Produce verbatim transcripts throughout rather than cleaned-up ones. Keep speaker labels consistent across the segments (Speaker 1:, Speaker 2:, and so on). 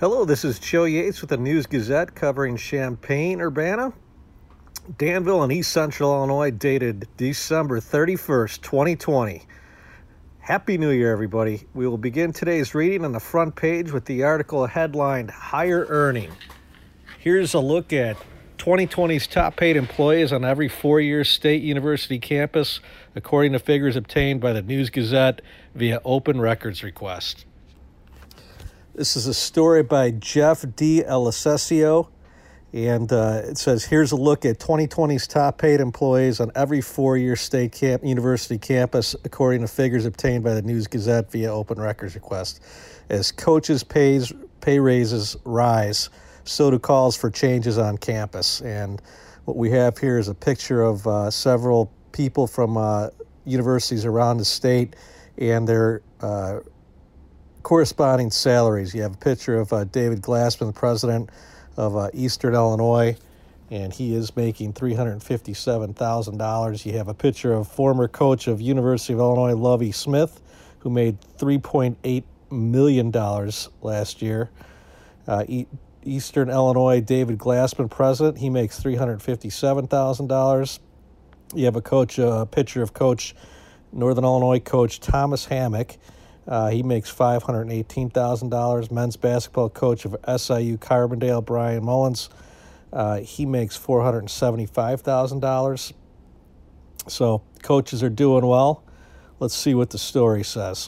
Speaker 1: Hello, this is Joe Yates with the News Gazette covering Champaign, Urbana, Danville, and East Central Illinois, dated December thirty-first, twenty twenty. Happy New Year, everybody. We will begin today's reading on the front page with the article headlined Higher Earning. Here's a look at twenty twenty's top paid employees on every four-year state university campus, according to figures obtained by the News Gazette via open records request. This is a story by Jeff D. Elisesio, and uh, it says, here's a look at twenty twenty's top paid employees on every four-year state camp university campus, according to figures obtained by the News Gazette via open records request. As coaches' pays, pay raises rise, so do calls for changes on campus. And what we have here is a picture of uh, several people from uh, universities around the state and their uh, corresponding salaries. You have a picture of uh, David Glassman, the president of uh, Eastern Illinois, and he is making three hundred fifty-seven thousand dollars. You have a picture of former coach of University of Illinois, Lovie Smith, who made three point eight million dollars last year. Uh, e- Eastern Illinois, David Glassman, president, he makes three hundred fifty-seven thousand dollars. You have a coach, a uh, picture of coach, Northern Illinois coach Thomas Hammock. Uh, he makes five hundred eighteen thousand dollars. Men's basketball coach of S I U Carbondale, Brian Mullins, uh, he makes four hundred seventy-five thousand dollars. So coaches are doing well. Let's see what the story says.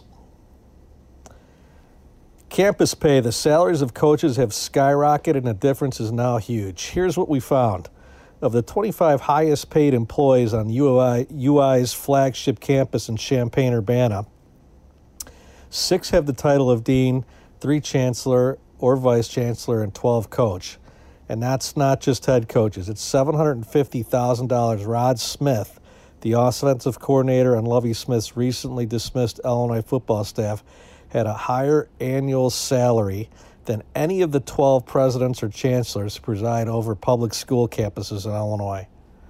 Speaker 1: Campus pay. The salaries of coaches have skyrocketed, and the difference is now huge. Here's what we found. Of the twenty-five highest paid employees on U I, U I's flagship campus in Champaign, Urbana, six have the title of dean, three chancellor or vice chancellor, and twelve coach. And that's not just head coaches. It's seven hundred fifty thousand dollars. Rod Smith, the offensive coordinator on Lovie Smith's recently dismissed Illinois football staff, had a higher annual salary than any of the twelve presidents or chancellors who preside over public school campuses in Illinois.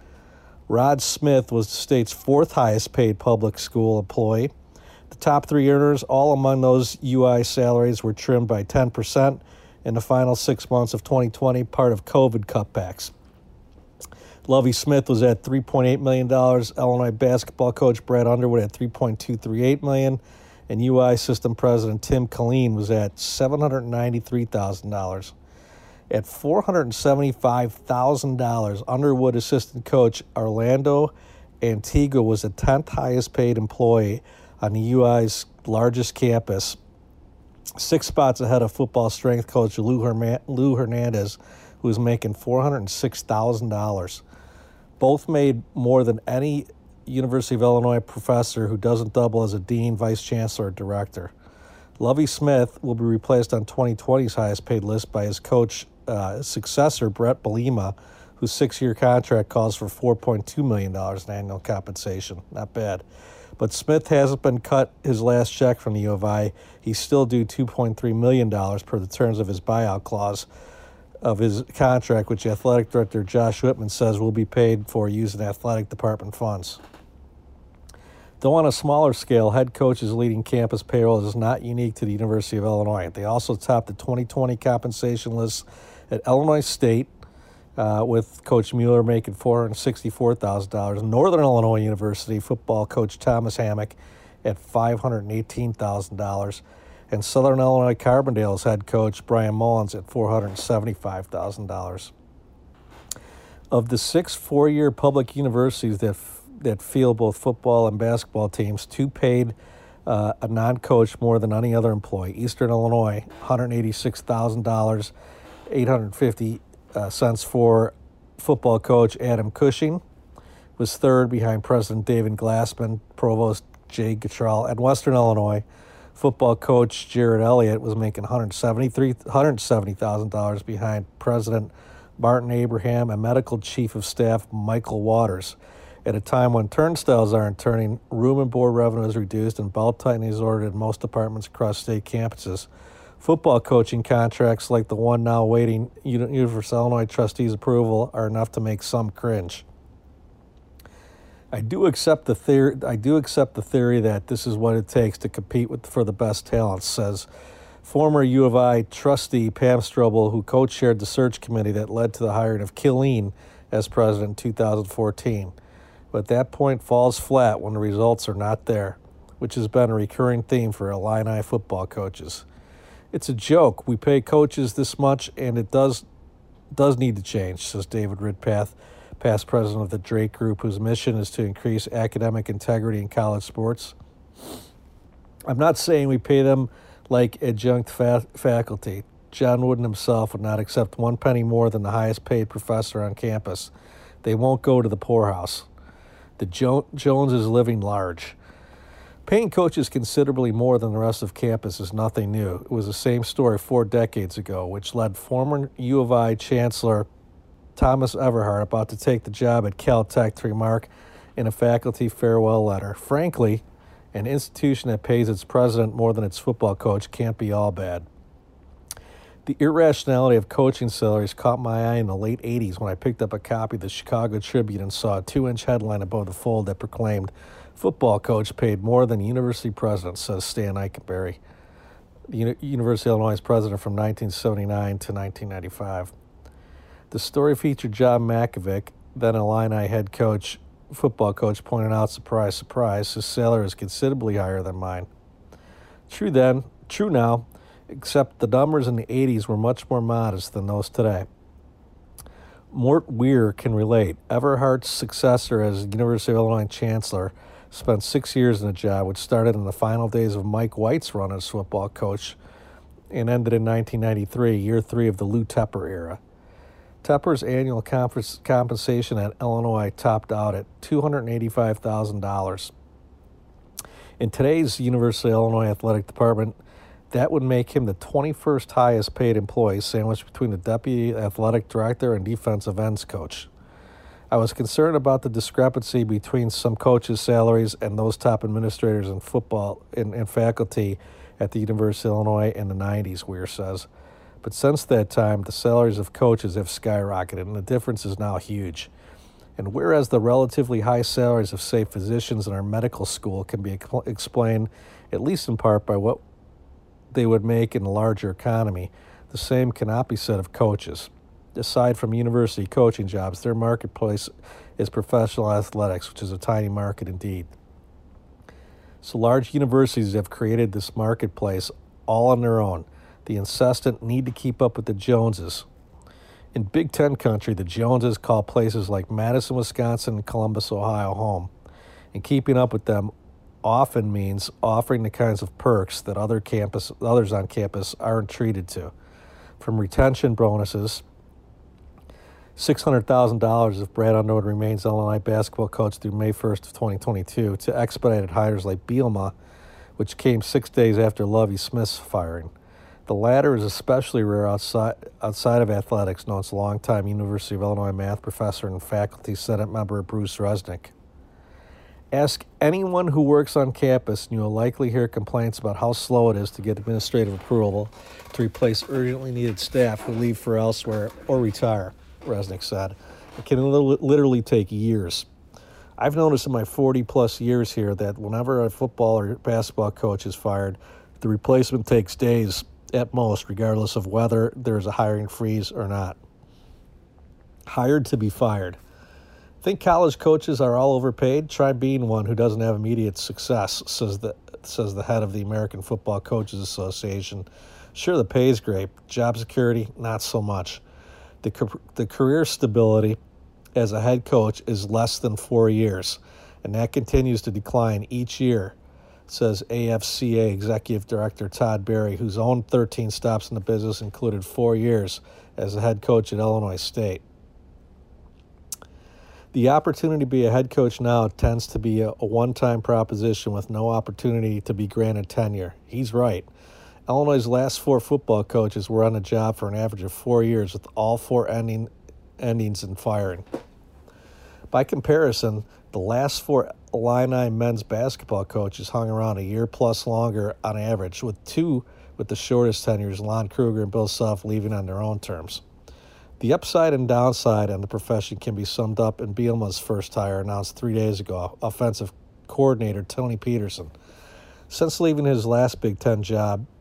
Speaker 1: Rod Smith was the state's fourth highest paid public school employee. The top three earners, all among those U I salaries, were trimmed by ten percent in the final six months of twenty twenty, part of COVID cutbacks. Lovie Smith was at three point eight million dollars. Illinois basketball coach Brad Underwood at three point two three eight million dollars. And U I system president Tim Killeen was at seven hundred ninety-three thousand dollars. At four hundred seventy-five thousand dollars, Underwood assistant coach Orlando Antigua was the tenth highest paid employee on the U I's largest campus, six spots ahead of football strength coach Lou, Herma- Lou Hernandez, who was making four hundred six thousand dollars. Both made more than any University of Illinois professor who doesn't double as a dean, vice chancellor, or director. Lovie Smith will be replaced on twenty twenty's highest paid list by his coach, uh, successor, Brett Belima, whose six-year contract calls for four point two million dollars in annual compensation. Not bad. But Smith hasn't been cut his last check from the U of I. He's still due two point three million dollars per the terms of his buyout clause of his contract, which athletic director Josh Whitman says will be paid for using athletic department funds. Though on a smaller scale, head coaches leading campus payroll is not unique to the University of Illinois. They also topped the twenty twenty compensation list at Illinois State, uh, with Coach Mueller making four hundred sixty-four thousand dollars. Northern Illinois University football coach Thomas Hammock at five hundred eighteen thousand dollars. And Southern Illinois Carbondale's head coach Brian Mullins at four hundred seventy-five thousand dollars. Of the six four-year public universities that that field both football and basketball teams, two paid uh, a non-coach more than any other employee. Eastern Illinois, one hundred eighty-six thousand dollars, eight hundred fifty uh, cents for football coach Adam Cushing, was third behind President David Glassman, Provost Jay Gattrell. And Western Illinois, football coach Jared Elliott was making one hundred seventy-three, one hundred seventy thousand dollars behind President Martin Abraham and medical chief of staff Michael Waters. At a time when turnstiles aren't turning, room and board revenue is reduced, and belt tightening is ordered in most departments across state campuses, football coaching contracts like the one now awaiting University of Illinois trustees' approval are enough to make some cringe. I do accept the theory. I do accept the theory that this is what it takes to compete with for the best talent, says Former U of I trustee Pam Strobel, who co-chaired the search committee that led to the hiring of Killeen as president in two thousand fourteen. But at that point falls flat when the results are not there, which has been a recurring theme for Illini football coaches. It's a joke. We pay coaches this much, and it does does need to change, says David Ridpath, past president of the Drake Group, whose mission is to increase academic integrity in college sports. I'm not saying we pay them like adjunct fa- faculty. John Wooden himself would not accept one penny more than the highest paid professor on campus. They won't go to the poorhouse. The jo- Jones is living large. Paying coaches considerably more than the rest of campus is nothing new. It was the same story four decades ago, which led former U of I Chancellor Thomas Everhart, about to take the job at Caltech, to remark in a faculty farewell letter, "Frankly, an institution that pays its president more than its football coach can't be all bad." The irrationality of coaching salaries caught my eye in the late eighties when I picked up a copy of the Chicago Tribune and saw a two-inch headline above the fold that proclaimed, "Football coach paid more than university president," says Stan Eikenberry, the Uni- University of Illinois president from nineteen seventy-nine to nineteen ninety-five. The story featured John Makovic, then Illini head coach, football coach, pointed out, surprise, surprise, his salary is considerably higher than mine. True then, true now, except the numbers in the eighties were much more modest than those today. Mort Weir can relate. Everhart's successor as University of Illinois chancellor spent six years in the job, which started in the final days of Mike White's run as football coach and ended in nineteen ninety-three, year three of the Lou Tepper era. Tepper's annual compensation at Illinois topped out at two hundred eighty-five thousand dollars. In today's University of Illinois Athletic Department, that would make him the twenty-first highest paid employee, sandwiched between the deputy athletic director and defensive ends coach. I was concerned about the discrepancy between some coaches' salaries and those top administrators in football and, and faculty at the University of Illinois in the nineties, Weir says. But since that time, the salaries of coaches have skyrocketed, and the difference is now huge. And whereas the relatively high salaries of, say, physicians in our medical school can be explained, at least in part, by what they would make in a larger economy, the same cannot be said of coaches. Aside from university coaching jobs, their marketplace is professional athletics, which is a tiny market indeed. So large universities have created this marketplace all on their own. The incessant need to keep up with the Joneses. In Big Ten country, the Joneses call places like Madison, Wisconsin, and Columbus, Ohio home. And keeping up with them often means offering the kinds of perks that other campus, others on campus aren't treated to. From retention bonuses, six hundred thousand dollars if Brad Underwood remains Illinois basketball coach through May first of twenty twenty-two, to expedited hires like Bielema, which came six days after Lovie Smith's firing. The latter is especially rare outside outside of athletics, notes longtime University of Illinois math professor and faculty senate member Bruce Resnick. Ask anyone who works on campus, and you will likely hear complaints about how slow it is to get administrative approval to replace urgently needed staff who leave for elsewhere or retire, Resnick said. It can literally take years. I've noticed in my forty-plus years here that whenever a football or basketball coach is fired, the replacement takes days at most, regardless of whether there's a hiring freeze or not. Hired to be fired. Think college coaches are all overpaid? Try being one who doesn't have immediate success, says the says the head of the American Football Coaches Association. Sure, the pay is great. Job security, not so much. The, the career stability as a head coach is less than four years, and that continues to decline each year, says A F C A Executive Director Todd Berry, whose own thirteen stops in the business included four years as a head coach at Illinois State. The opportunity to be a head coach now tends to be a, a one-time proposition with no opportunity to be granted tenure. He's right. Illinois' last four football coaches were on the job for an average of four years, with all four ending endings in firing. By comparison, the last four Illini men's basketball coaches hung around a year plus longer on average, with two with the shortest tenures, Lon Kruger and Bill Self, leaving on their own terms. The upside and downside on the profession can be summed up in Bielema's first hire, announced three days ago, offensive coordinator Tony Peterson. Since leaving his last Big Ten job,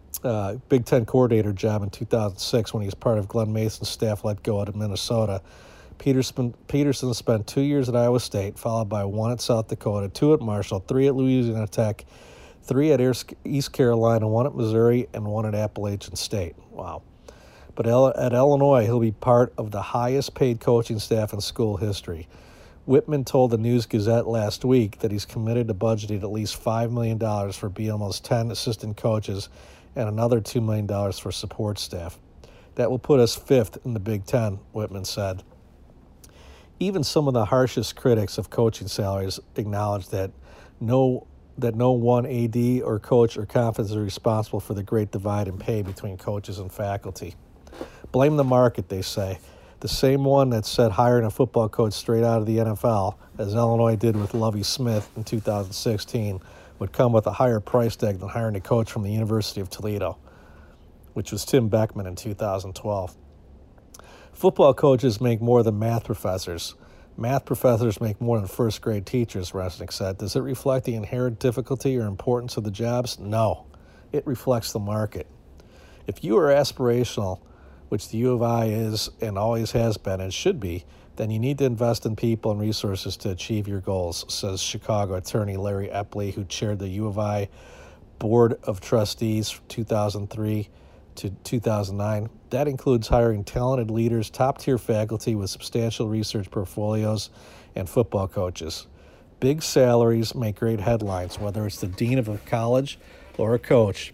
Speaker 1: uh, Big Ten coordinator job in two thousand six when he was part of Glenn Mason's staff let go out of Minnesota. Peterson, Peterson spent two years at Iowa State, followed by one at South Dakota, two at Marshall, three at Louisiana Tech, three at East Carolina, one at Missouri, and one at Appalachian State. Wow. But at Illinois, he'll be part of the highest-paid coaching staff in school history. Whitman told the News-Gazette last week that he's committed to budgeting at least five million dollars for B M O's ten assistant coaches and another two million dollars for support staff. That will put us fifth in the Big Ten, Whitman said. Even some of the harshest critics of coaching salaries acknowledge that no that no one A D or coach or conference is responsible for the great divide in pay between coaches and faculty. Blame the market, they say. The same one that said hiring a football coach straight out of the N F L, as Illinois did with Lovie Smith in two thousand sixteen, would come with a higher price tag than hiring a coach from the University of Toledo, which was Tim Beckman in two thousand twelve. Football coaches make more than math professors. Math professors make more than first-grade teachers, Resnick said. Does it reflect the inherent difficulty or importance of the jobs? No. It reflects the market. If you are aspirational, which the U of I is and always has been and should be, then you need to invest in people and resources to achieve your goals, says Chicago attorney Larry Epley, who chaired the U of I Board of Trustees from two thousand three to two thousand nine. That includes hiring talented leaders, top-tier faculty with substantial research portfolios, and football coaches. Big salaries make great headlines, whether it's the dean of a college or a coach.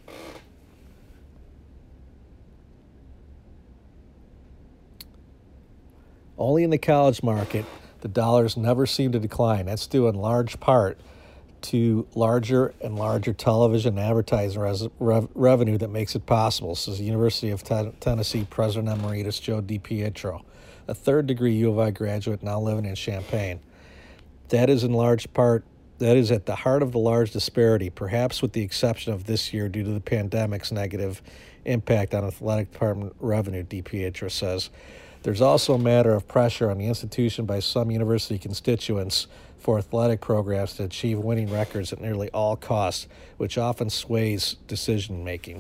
Speaker 1: Only in the college market, the dollars never seem to decline. That's due in large part to larger and larger television advertising res- rev- revenue that makes it possible, says the University of Ten- Tennessee President Emeritus Joe DiPietro, a third-degree U of I graduate now living in Champaign. That is in large part, that is at the heart of the large disparity, perhaps with the exception of this year due to the pandemic's negative impact on athletic department revenue, DiPietro says. There's also a matter of pressure on the institution by some university constituents for athletic programs to achieve winning records at nearly all costs, which often sways decision-making.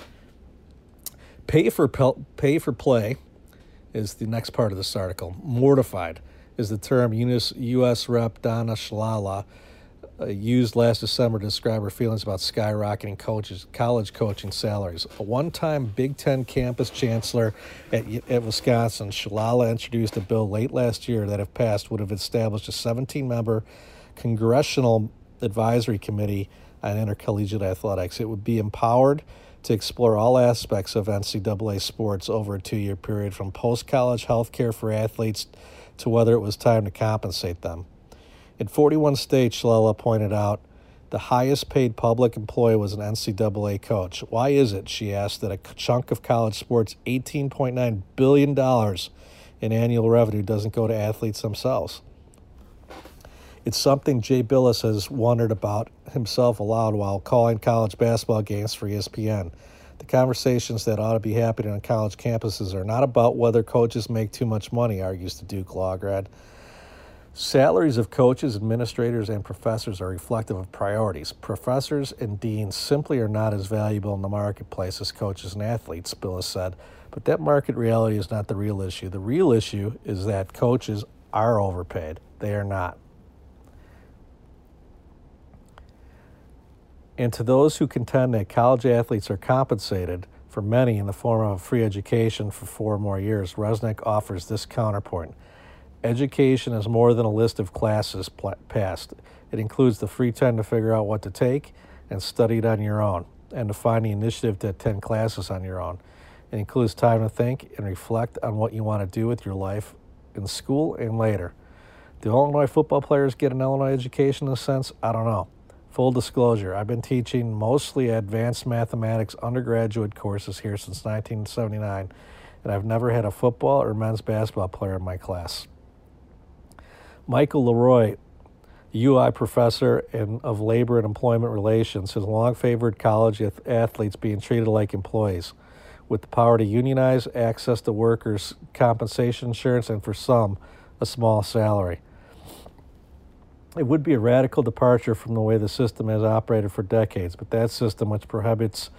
Speaker 1: Pay for pel- pay for play is the next part of this article. Mortified is the term U S Rep Donna Shalala uh, used last December to describe her feelings about skyrocketing coaches, college coaching salaries. A one-time Big Ten campus chancellor at, at Wisconsin, Shalala introduced a bill late last year that, if passed, would have established a seventeen-member congressional advisory committee on intercollegiate athletics. It would be empowered to explore all aspects of N C double A sports over a two-year period, from post-college health care for athletes to whether it was time to compensate them. In forty-one states, Shalala pointed out, the highest-paid public employee was an N C double A coach. Why is it, she asked, that a chunk of college sports' eighteen point nine billion dollars in annual revenue doesn't go to athletes themselves? It's something Jay Billis has wondered about himself aloud while calling college basketball games for E S P N. The conversations that ought to be happening on college campuses are not about whether coaches make too much money, argues the Duke law grad. Salaries of coaches, administrators, and professors are reflective of priorities. Professors and deans simply are not as valuable in the marketplace as coaches and athletes, Billis said. But that market reality is not the real issue. The real issue is that coaches are overpaid. They are not. And to those who contend that college athletes are compensated, for many in the form of free education for four more years, Resnick offers this counterpoint. Education is more than a list of classes pl- passed. It includes the free time to figure out what to take and study it on your own, and to find the initiative to attend classes on your own. It includes time to think and reflect on what you want to do with your life in school and later. Do Illinois football players get an Illinois education in a sense? I don't know. Full disclosure, I've been teaching mostly advanced mathematics undergraduate courses here since nineteen seventy-nine, and I've never had a football or men's basketball player in my class. Michael Leroy, U I professor in, of labor and employment relations, has long favored college athletes being treated like employees, with the power to unionize, access to workers' compensation insurance, and for some, a small salary. It would be a radical departure from the way the system has operated for decades, but that system, which prohibits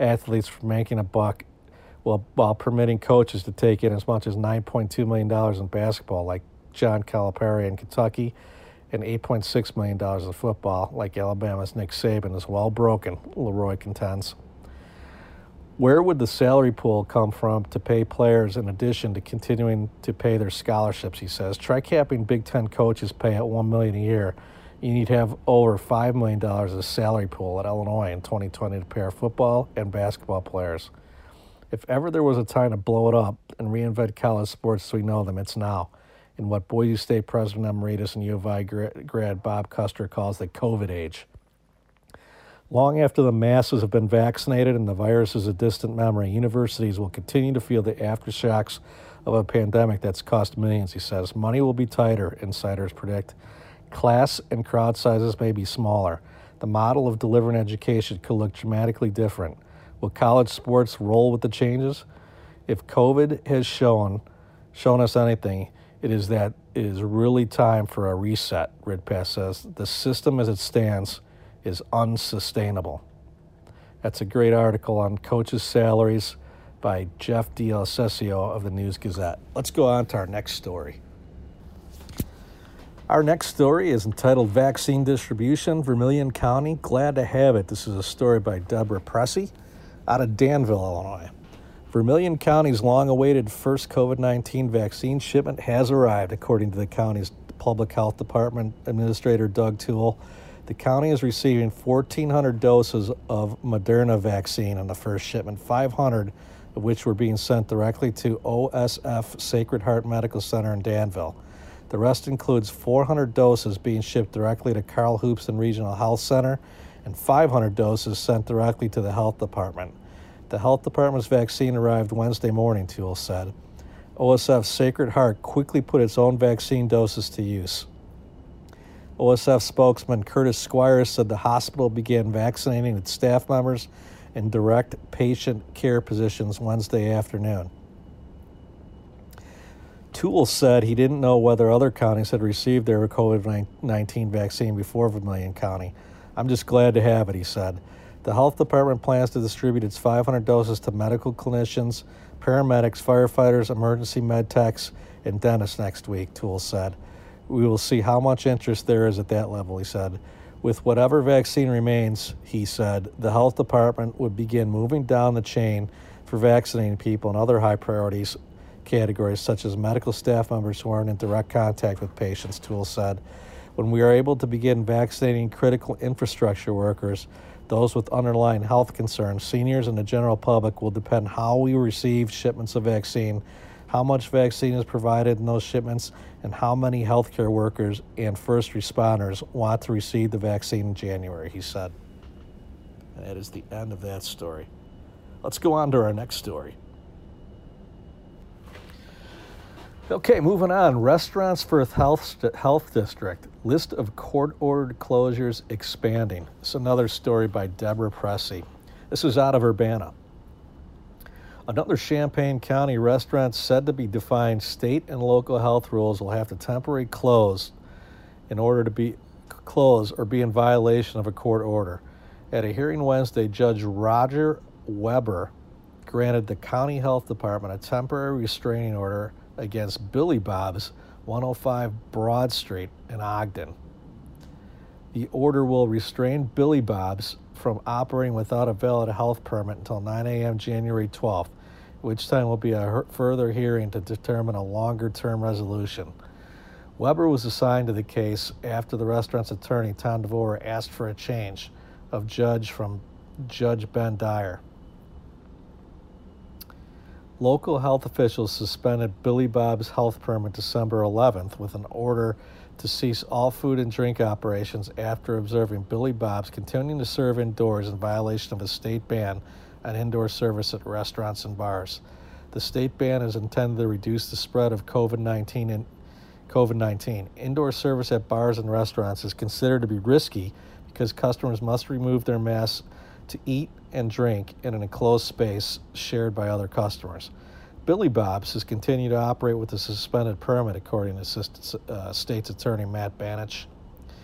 Speaker 1: athletes from making a buck while, while permitting coaches to take in as much as nine point two million dollars in basketball, like John Calipari in Kentucky, and eight point six million dollars in football, like Alabama's Nick Saban, is well broken, Leroy contends. Where would the salary pool come from to pay players in addition to continuing to pay their scholarships, he says. Try capping Big Ten coaches' pay at one million dollars a year. You need to have over five million dollars as a salary pool at Illinois in twenty twenty to pay our football and basketball players. If ever there was a time to blow it up and reinvent college sports as we know them, it's now, in what Boise State President Emeritus and U of I grad Bob Custer calls the COVID age. Long after the masses have been vaccinated and the virus is a distant memory, universities will continue to feel the aftershocks of a pandemic that's cost millions, he says. Money will be tighter, insiders predict. Class and crowd sizes may be smaller. The model of delivering education could look dramatically different. Will college sports roll with the changes? If COVID has shown, shown us anything, it is that it is really time for a reset, Ridpath says. The system as it stands is unsustainable. That's a great article on coaches' salaries by Jeff D'Alessio of the News Gazette. Let's go on to our next story. Our next story is entitled Vaccine Distribution, Vermilion County. Glad to have it. This is a story by Deborah Pressey out of Danville, Illinois. Vermilion County's long-awaited first COVID nineteen vaccine shipment has arrived, according to the county's Public Health Department Administrator Doug Toole. The county is receiving fourteen hundred doses of Moderna vaccine on the first shipment, five hundred of which were being sent directly to O S F Sacred Heart Medical Center in Danville. The rest includes four hundred doses being shipped directly to Carl Hoopson Regional Health Center and five hundred doses sent directly to the health department. The health department's vaccine arrived Wednesday morning, Toole said. O S F Sacred Heart quickly put its own vaccine doses to use. O S F spokesman Curtis Squires said the hospital began vaccinating its staff members and direct patient care positions Wednesday afternoon. Toole said he didn't know whether other counties had received their COVID nineteen vaccine before Vermilion County. I'm just glad to have it, he said. The health department plans to distribute its five hundred doses to medical clinicians, paramedics, firefighters, emergency med techs, and dentists next week, Toole said. We will see how much interest there is at that level, he said. With whatever vaccine remains, he said, the health department would begin moving down the chain for vaccinating people in other high priorities categories, such as medical staff members who aren't in direct contact with patients, Toole said. When we are able to begin vaccinating critical infrastructure workers, those with underlying health concerns, seniors, and the general public will depend how we receive shipments of vaccine, how much vaccine is provided in those shipments, and how many healthcare workers and first responders want to receive the vaccine in January, he said. And that is the end of that story. Let's go on to our next story. Okay, moving on. Restaurants First Health, Health District. List of court-ordered closures expanding. It's another story by Deborah Pressey. This is out of Urbana. Another Champaign County restaurant said to be defying state and local health rules will have to temporarily close in order to be close or be in violation of a court order. At a hearing Wednesday, Judge Roger Weber granted the county health department a temporary restraining order against Billy Bob's, one oh five Broad Street in Ogden. The order will restrain Billy Bob's from operating without a valid health permit until nine a.m. January twelfth, which time will be a further hearing to determine a longer-term resolution. Weber was assigned to the case after the restaurant's attorney, Tom DeVore, asked for a change of judge from Judge Ben Dyer. Local health officials suspended Billy Bob's health permit December eleventh with an order to cease all food and drink operations after observing Billy Bob's continuing to serve indoors in violation of a state ban on indoor service at restaurants and bars. The state ban is intended to reduce the spread of COVID nineteen. In, COVID nineteen. Indoor service at bars and restaurants is considered to be risky because customers must remove their masks to eat and drink in an enclosed space shared by other customers. Billy Bob's has continued to operate with a suspended permit, according to Assistant uh, State's Attorney Matt Banich.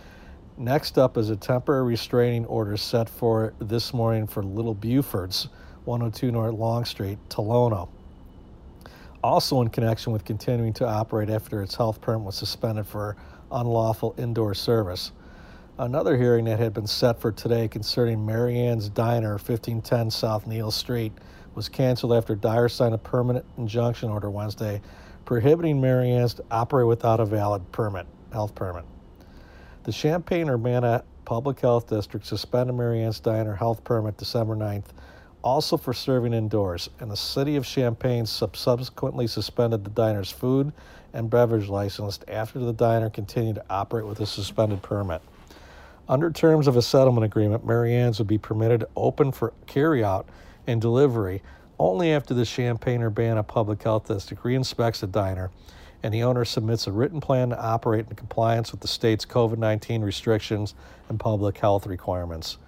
Speaker 1: Next up is a temporary restraining order set for this morning for Little Buford's, one oh two North Long Street, Tolono. Also in connection with continuing to operate after its health permit was suspended for unlawful indoor service. Another hearing that had been set for today concerning Mary Ann's Diner, fifteen ten South Neal Street, was canceled after Dyer signed a permanent injunction order Wednesday prohibiting Mary Ann's to operate without a valid permit, health permit. The Champaign-Urbana Public Health District suspended Mary Ann's Diner health permit December ninth, also for serving indoors, and the City of Champaign sub- subsequently suspended the diner's food and beverage license after the diner continued to operate with a suspended permit. Under terms of a settlement agreement, Mary Ann's would be permitted to open for carryout and delivery only after the Champaign-Urbana Public Health District re-inspects the diner and the owner submits a written plan to operate in compliance with the state's COVID nineteen restrictions and public health requirements.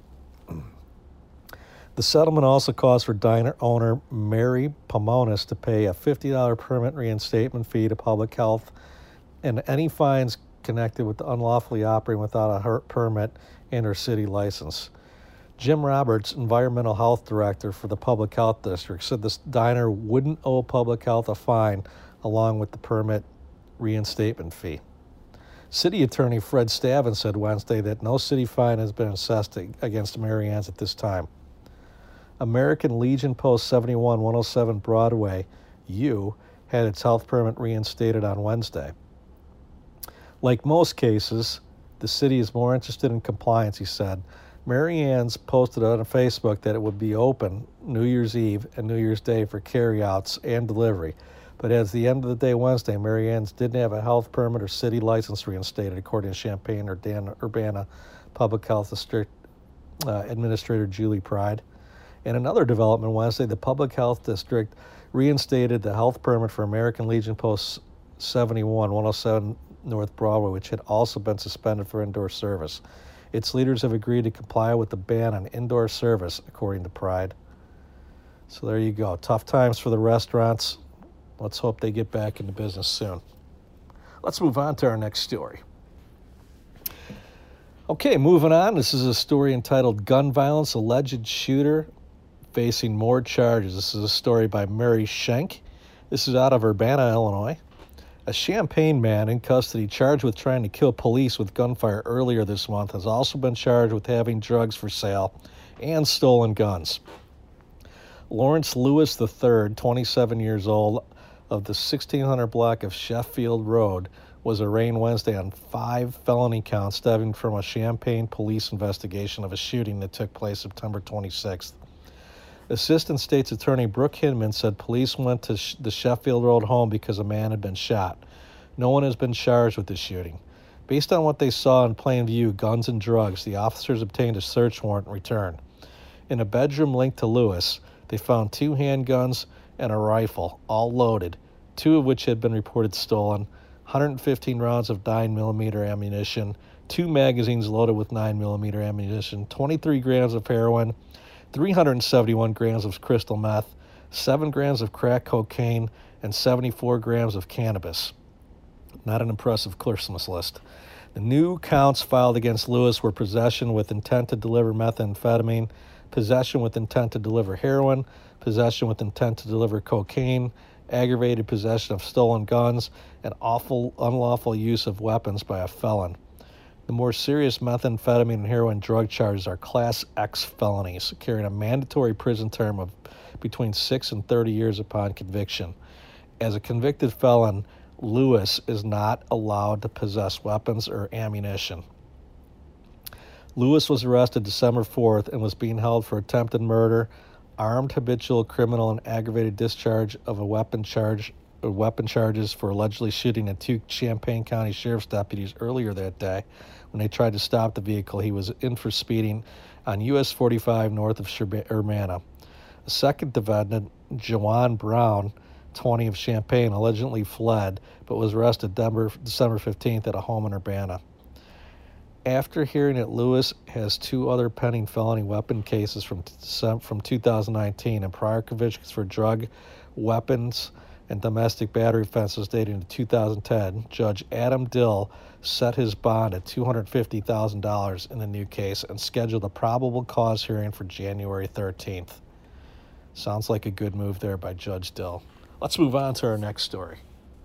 Speaker 1: The settlement also calls for diner owner Mary Pomonis to pay a fifty dollars permit reinstatement fee to public health and any fines connected with unlawfully operating without a permit and or city license. Jim Roberts, Environmental Health Director for the Public Health District, said this diner wouldn't owe public health a fine along with the permit reinstatement fee. City Attorney Fred Stavin said Wednesday that no city fine has been assessed against Mary Ann's at this time. American Legion Post seventy-one one oh seven Broadway, U, had its health permit reinstated on Wednesday. Like most cases, the city is more interested in compliance, he said. Mary Ann's posted on Facebook that it would be open New Year's Eve and New Year's Day for carryouts and delivery. But at the end of the day Wednesday, Mary Ann's didn't have a health permit or city license reinstated, according to Champaign-Urbana Public Health District uh, Administrator Julie Pride. In another development Wednesday, the Public Health District reinstated the health permit for American Legion Post seventy-one one oh seven North Broadway, which had also been suspended for indoor service. Its leaders have agreed to comply with the ban on indoor service, according to Pride. So there you go. Tough times for the restaurants. Let's hope they get back into business soon. Let's move on to our next story. Okay, moving on. This is a story entitled Gun Violence, Alleged Shooter Facing More Charges. This is a story by Mary Schenk. This is out of Urbana, Illinois. A Champaign man in custody charged with trying to kill police with gunfire earlier this month has also been charged with having drugs for sale and stolen guns. Lawrence Lewis the third, twenty-seven years old, of the sixteen hundred block of Sheffield Road, was arraigned Wednesday on five felony counts stemming from a Champaign police investigation of a shooting that took place September twenty-sixth. Assistant State's Attorney Brooke Hinman said police went to sh- the Sheffield Road home because a man had been shot. No one has been charged with the shooting. Based on what they saw in plain view, guns and drugs, the officers obtained a search warrant and returned. In a bedroom linked to Lewis, they found two handguns and a rifle, all loaded, two of which had been reported stolen, one hundred fifteen rounds of nine millimeter ammunition, two magazines loaded with nine millimeter ammunition, twenty-three grams of heroin, three hundred seventy-one grams of crystal meth, seven grams of crack cocaine, and seventy-four grams of cannabis. Not an impressive Christmas list. The new counts filed against Lewis were possession with intent to deliver methamphetamine, possession with intent to deliver heroin, possession with intent to deliver cocaine, aggravated possession of stolen guns, and awful, unlawful use of weapons by a felon. The more serious methamphetamine and heroin drug charges are Class X felonies, carrying a mandatory prison term of between six and thirty years upon conviction. As a convicted felon, Lewis is not allowed to possess weapons or ammunition. Lewis was arrested December fourth and was being held for attempted murder, armed habitual criminal, and aggravated discharge of a weapon charge weapon charges for allegedly shooting at two Champaign County Sheriff's deputies earlier that day when they tried to stop the vehicle he was in for speeding on U S forty-five north of Urbana. A second defendant, Jawan Brown, twenty, of Champaign, allegedly fled but was arrested December fifteenth at a home in Urbana. After hearing that Lewis has two other pending felony weapon cases from from two thousand nineteen and prior convictions for drug, weapons, and domestic battery offenses dating to two thousand ten, Judge Adam Dill set his bond at two hundred fifty thousand dollars in the new case and scheduled a probable cause hearing for January thirteenth. Sounds like a good move there by Judge Dill. Let's move on to our next story.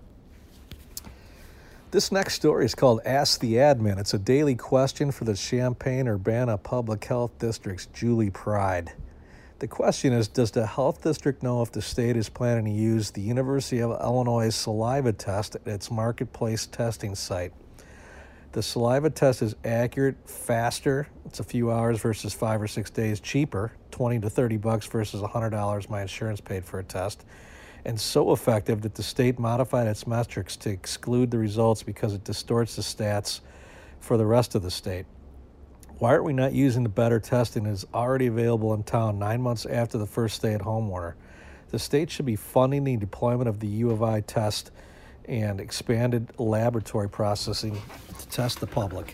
Speaker 1: This next story is called Ask the Admin. It's a daily question for the Champaign-Urbana Public Health District's Julie Pride. The question is, does the health district know if the state is planning to use the University of Illinois saliva test at its marketplace testing site? The saliva test is accurate, faster, it's a few hours versus five or six days, cheaper, twenty to thirty bucks versus one hundred dollars my insurance paid for a test, and so effective that the state modified its metrics to exclude the results because it distorts the stats for the rest of the state. Why are we not using the better testing that is already available in town nine months after the first stay-at-home order? The state should be funding the deployment of the U of I test and expanded laboratory processing to test the public.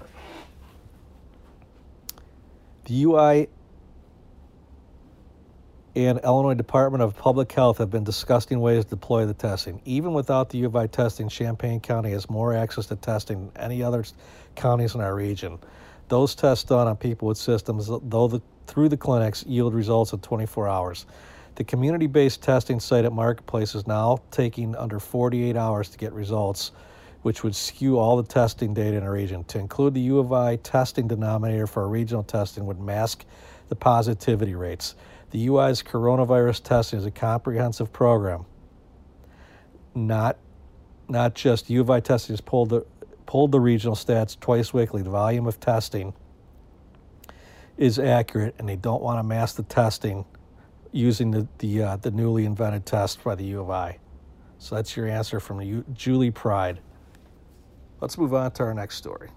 Speaker 1: The U I and Illinois Department of Public Health have been discussing ways to deploy the testing. Even without the U of I testing, Champaign County has more access to testing than any other counties in our region. Those tests done on people with systems, though the, through the clinics, yield results in twenty-four hours. The community-based testing site at Marketplace is now taking under forty-eight hours to get results, which would skew all the testing data in our region. To include the U of I testing denominator for our regional testing would mask the positivity rates. The U I's coronavirus testing is a comprehensive program. Not, not just U of I testing has pulled the, pulled the regional stats twice weekly. The volume of testing is accurate, and they don't want to mask the testing using the the, uh, the newly invented test by the U of I. So that's your answer from U- Julie Pride. Let's move on to our next story.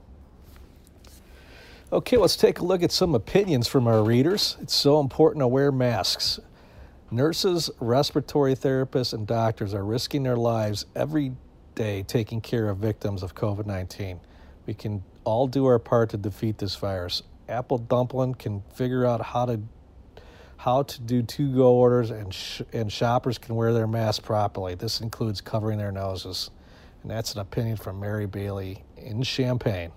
Speaker 1: Okay, let's take a look at some opinions from our readers. It's so important to wear masks. Nurses, respiratory therapists, and doctors are risking their lives every day taking care of victims of covid nineteen. We can all do our part to defeat this virus. Apple Dumpling can figure out how to how to do to-go orders, and sh- and shoppers can wear their masks properly. This includes covering their noses. And that's an opinion from Mary Bailey in Champaign.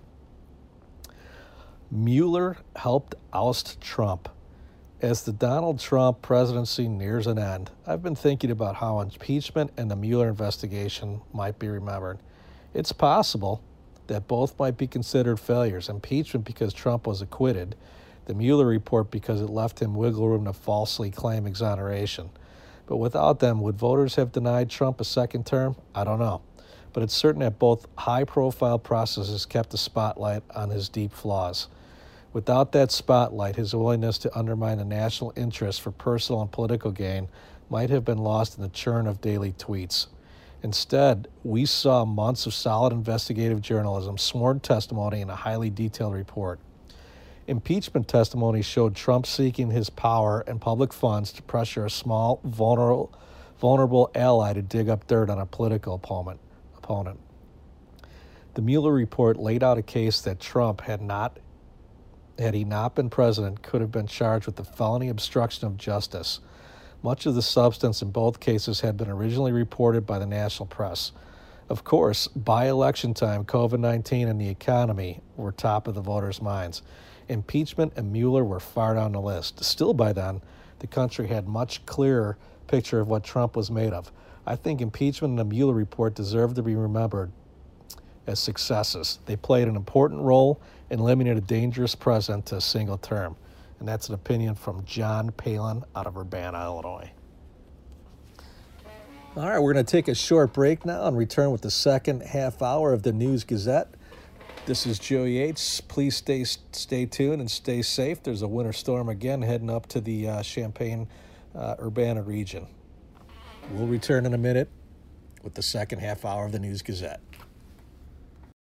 Speaker 1: Mueller helped oust Trump. As the Donald Trump presidency nears an end, I've been thinking about how impeachment and the Mueller investigation might be remembered. It's possible that both might be considered failures. Impeachment because Trump was acquitted, the Mueller report because it left him wiggle room to falsely claim exoneration. But without them, would voters have denied Trump a second term? I don't know. But it's certain that both high-profile processes kept the spotlight on his deep flaws. Without that spotlight, his willingness to undermine the national interest for personal and political gain might have been lost in the churn of daily tweets. Instead, we saw months of solid investigative journalism, sworn testimony, and a highly detailed report. Impeachment testimony showed Trump seeking his power and public funds to pressure a small, vulnerable, vulnerable ally to dig up dirt on a political opponent. opponent. The Mueller report laid out a case that Trump had not had he not been president, could have been charged with the felony obstruction of justice. Much of the substance in both cases had been originally reported by the national press. Of course, by election time, covid nineteen and the economy were top of the voters' minds. Impeachment and Mueller were far down the list. Still by then, the country had much clearer picture of what Trump was made of. I think impeachment and the Mueller report deserve to be remembered as successes. They played an important role in limiting a dangerous president to a single term. And that's an opinion from John Palin out of Urbana, Illinois. All right, we're going to take a short break now and return with the second half hour of the News Gazette. This is Joe Yates. Please stay stay tuned and stay safe. There's a winter storm again heading up to the uh, Champaign, uh, Urbana region. We'll return in a minute with the second half hour of the News Gazette.